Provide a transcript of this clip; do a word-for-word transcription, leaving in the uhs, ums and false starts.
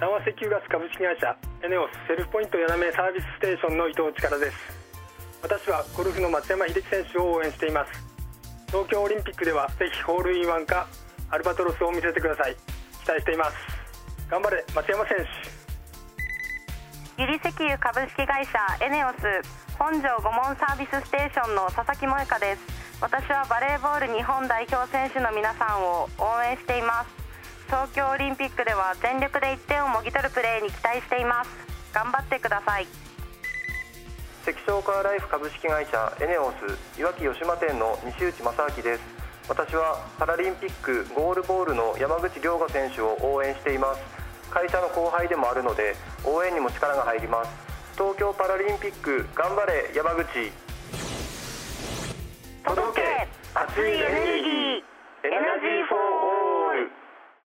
三和石油ガス株式会社エネオスセルフポイント柳目サービスステーションの伊藤力です。私はゴルフの松山英樹選手を応援しています。東京オリンピックではぜひホールインワンかアルバトロスを見せてください。期待しています。頑張れ松山選手。百合石油株式会社エネオス本庄御門サービスステーションの佐々木萌香です。私はバレーボール日本代表選手の皆さんを応援しています。東京オリンピックでは全力でいってんをもぎ取るプレーに期待しています。頑張ってください。 関商カーライフ株式会社エネオスいわき吉間店の西内正明です。私はパラリンピックゴールボールの山口亮吾選手を応援しています。会社の後輩でもあるので応援にも力が入ります。東京パラリンピック頑張れ山口。 届け熱いエネルギーエナジー